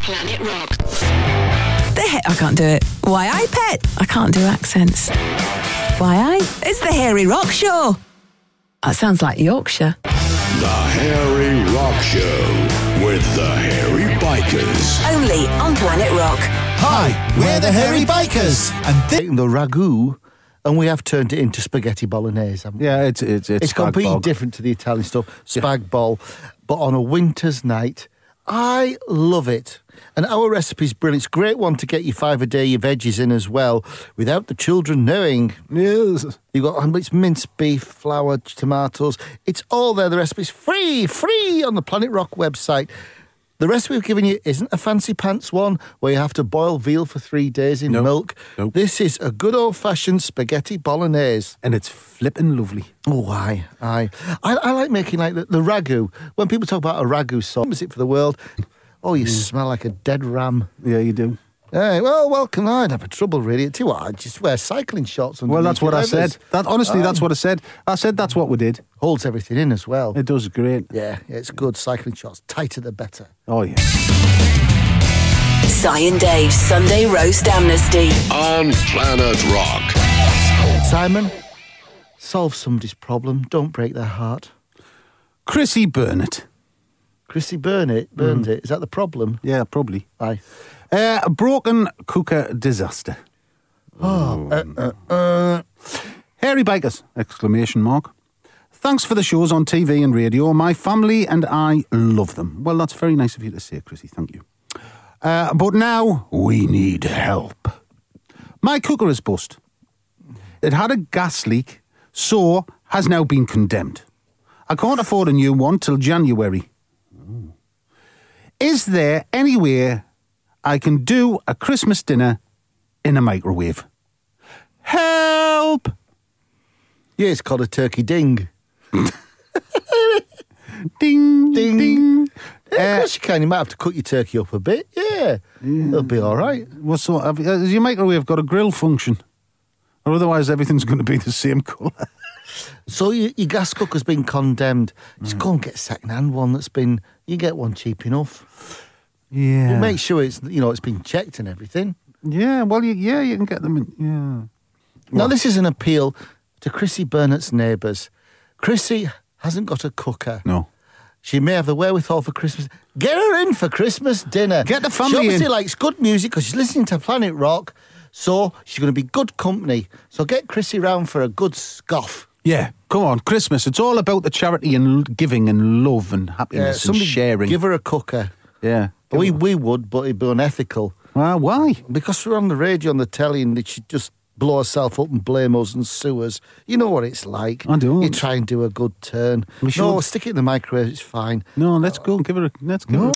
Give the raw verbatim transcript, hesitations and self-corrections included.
Planet Rock. The he- I can't do it. Why I pet? I can't do accents. Why I? It's the Hairy Rock Show. That sounds like Yorkshire. The Hairy Rock Show with the Hairy Bikers. Only on Planet Rock. Hi, we're the Hairy Bikers. And this... Taken the ragu, and we have turned it into spaghetti bolognese, haven't we? Yeah, it's it's it's, It's completely bog. different to the Italian stuff. Spag bol. But on a winter's night, I love it. And our recipe's brilliant. It's a great one to get your five a day, your veggies in as well, without the children knowing. Yes. You've got it's minced beef, flour, tomatoes. It's all there. The recipe's free, free on the Planet Rock website. The recipe we've given you isn't a fancy pants one where you have to boil veal for three days in Nope. milk. Nope. This is a good old-fashioned spaghetti bolognese. And it's flippin' lovely. Oh, aye, aye. I, I like making like the, the ragu. When people talk about a ragu sauce, is it for the world? Oh, you smell like a dead ram. Yeah, you do. Hey, well, welcome. I'd have a trouble, really. Too what? I'd just wear cycling shorts underneath Well, that's what your I leathers. said. That honestly, Aye. that's what I said. I said that's what we did. Holds everything in as well. It does great. Yeah, yeah, it's good. Cycling shorts. Tighter the better. Oh yeah. Si and Dave's Sunday Roast Amnesty. On Planet Rock. Simon, solve somebody's problem. Don't break their heart. Chrissy Burnett. Chrissy burn it, burned it. Is that the problem? Yeah, probably. Aye. Uh, a broken cooker disaster. Oh, uh, uh, uh. Hairy Bikers! Exclamation mark. Thanks for the shows on T V and radio. My family and I love them. Well, that's very nice of you to say, Chrissy. Thank you. Uh, but now we need help. My cooker is bust. It had a gas leak, so has now been condemned. I can't afford a new one till January. Is there any way I can do a Christmas dinner in a microwave? Help! Yeah, it's called a turkey ding. Ding, ding, ding. Yeah, of course you can. You might have to cut your turkey up a bit. Yeah, it'll be all right. What sort of, has your microwave got a grill function? Or otherwise everything's going to be the same colour. So your, your gas cooker's been condemned. Just go and get a second-hand one that's been... You get one cheap enough. Yeah. But make sure it's you know it's been checked and everything. Yeah, well, you, yeah, you can get them in, yeah. Now, this is an appeal to Chrissy Burnett's neighbours. Chrissy hasn't got a cooker. No. She may have the wherewithal for Christmas. Get her in for Christmas dinner. Get the family She obviously in. likes good music because she's listening to Planet Rock, so she's going to be good company. So get Chrissy round for a good scoff. Yeah, come on, Christmas. It's all about the charity and l- giving and love and happiness and somebody sharing. give her a cooker. yeah. But we, we would, but it'd be unethical. Well, why? Because we're on the radio, on the telly, and she'd just blow herself up and blame us and sue us. You know what it's like. I don't. You try and do a good turn. We no, should. stick it in the microwave, it's fine. No, let's go and give her a... Let's give her a...